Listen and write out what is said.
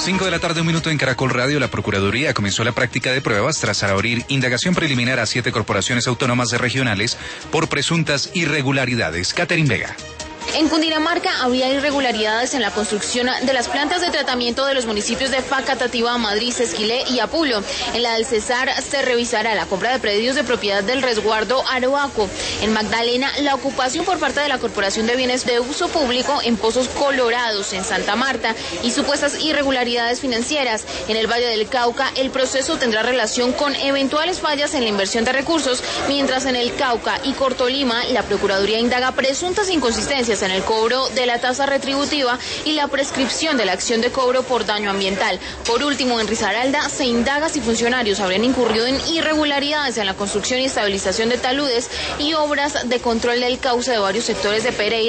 5 de la tarde, un minuto en Caracol Radio. La Procuraduría comenzó la práctica de pruebas tras abrir indagación preliminar a 7 corporaciones autónomas regionales por presuntas irregularidades. Catherine Vega. En Cundinamarca había irregularidades en la construcción de las plantas de tratamiento de los municipios de Facatativá, Madrid, Esquilé y Apulo. En la del Cesar se revisará la compra de predios de propiedad del resguardo Aroaco. En Magdalena, la ocupación por parte de la Corporación de Bienes de Uso Público en Pozos Colorados, en Santa Marta, y supuestas irregularidades financieras. En el Valle del Cauca, el proceso tendrá relación con eventuales fallas en la inversión de recursos, mientras en el Cauca y Cortolima, la Procuraduría indaga presuntas inconsistencias en el cobro de la tasa retributiva y la prescripción de la acción de cobro por daño ambiental. Por último, en Risaralda se indaga si funcionarios habrían incurrido en irregularidades en la construcción y estabilización de taludes y obras de control del cauce de varios sectores de Pereira.